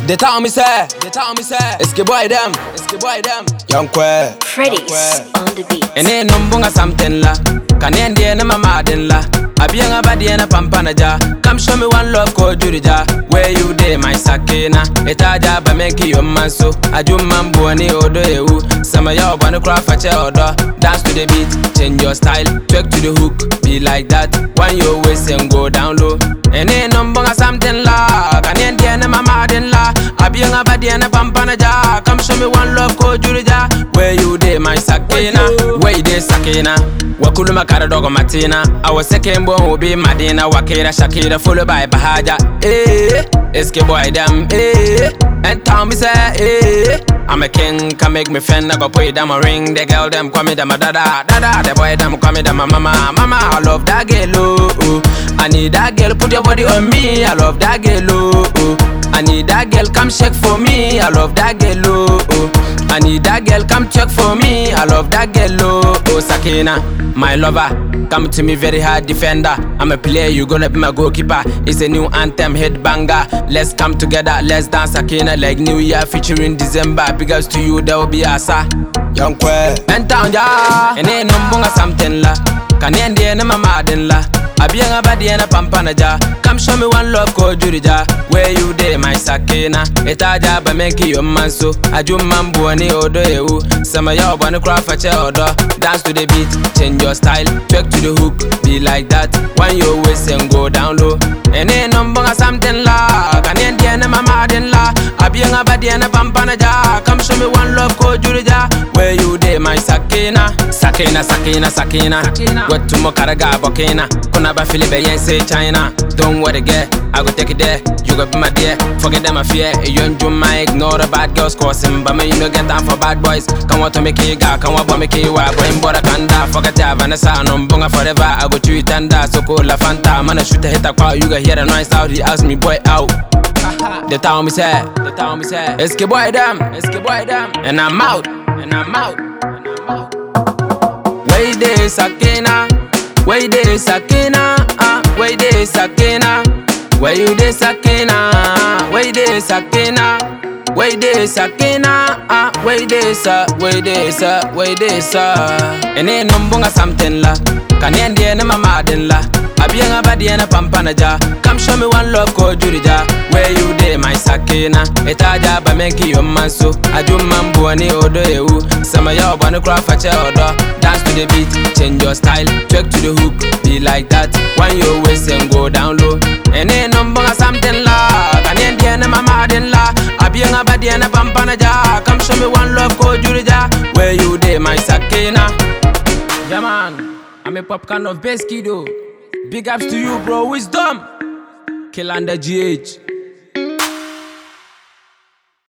They tell me say, it's the boy them, Young Kwe, Freddy's on the beat. and ain't no bunga something la. Can end the my madin la. I be a body and a pampanaja. Come show me one love called Jurija. Where you day, my sakina? Etaja ba make you man so. I do mambo and odo eu. Some of y'all wanna cry for order. Dance to the beat, change your style. Twerk to the hook, be like that. When you waist and go down low. And ain't no bunga something la. Can end the my madin la. I be a body and a pampanaja. Come show me one love called Jurija. Where you day, my sakina? Where you day, sakina? Wakuluma kara dogo matina. I was second born will be Madina. Wakira Shakira followed by Bahaja. Eske boy them. And Tommy say I'm a king, can make me friend. I go put them a ring. The girl them call me them a dada. The boy them call me them a mama. I love that girl. I need that girl, put your body on me. I love that girl. I need that girl, come shake for me. I love that girl. I need that girl, come check for me. I love that girl. Oh, Sakina, my lover. Come to me, very hard defender. I'm a player, you gonna be my goalkeeper. It's a new anthem, head banger. Let's come together, let's dance Sakina like New Year featuring December. Big ups to you, there will be Asa. Young Kwe, And town ja, and ain't no bunga something la. Can end the end of my madin la. I be a body and a pampanaja. Come show me one love called Jurija. Where you day, my sakina? Etaja ba make you man so. I do mambo and odo eu. Some of y'all wanna cry for order. Dance to the beat, change your style. Twerk to the hook, be like that. When you waist and go down low. And ain't no bunga something la. Can end the end of my madin la. I be a body and a pampanaja. Come show me one love called Jurija. Where you day, my sakina? Sakina. What to mo karaga bokina? Ba Philippe yen say China. Don't worry, get I go take it there. You go be my dear. Forget them, I fear. You and my ignore the bad girls causing. But me, you no get time for bad boys. Come want to make it ga, come want to make it wa. Boy, but I can't die. Forget ya, Vanessa, no bunga forever. I go to it and die. So cool, la Fanta. Man, I shoot a hit a crowd. You got hear the noise out. He asked me, boy, out. They tell me say, it's the boy them, and I'm out. Where they Sakina? Where you dey Sakina? Where you dey Sakina? Where you dey Sakina? Where you dey Sakina? Where you dey Sakina? Where you dey sa? And ain't no bunga something la. Can end the end of my madin la. I be a body and a pampanaja. Come show me one love called Jurija. Where you dey, my sakina? Etaja ba make you man so. I do mambo and odo eu. Some of y'all wanna cry for order. Dance to the beat, change your style. Twerk to the hook, be like that. When you waist and go down low. And ain't no bunga something la. Can end the end of my madin la. I be a body and a pampanaja. Come show me one love called Jurija. Where you dey, my sakina? Yeah man, I'm a pop kind of bass kiddo. Big ups to you, bro. Wisdom. Kill under GH.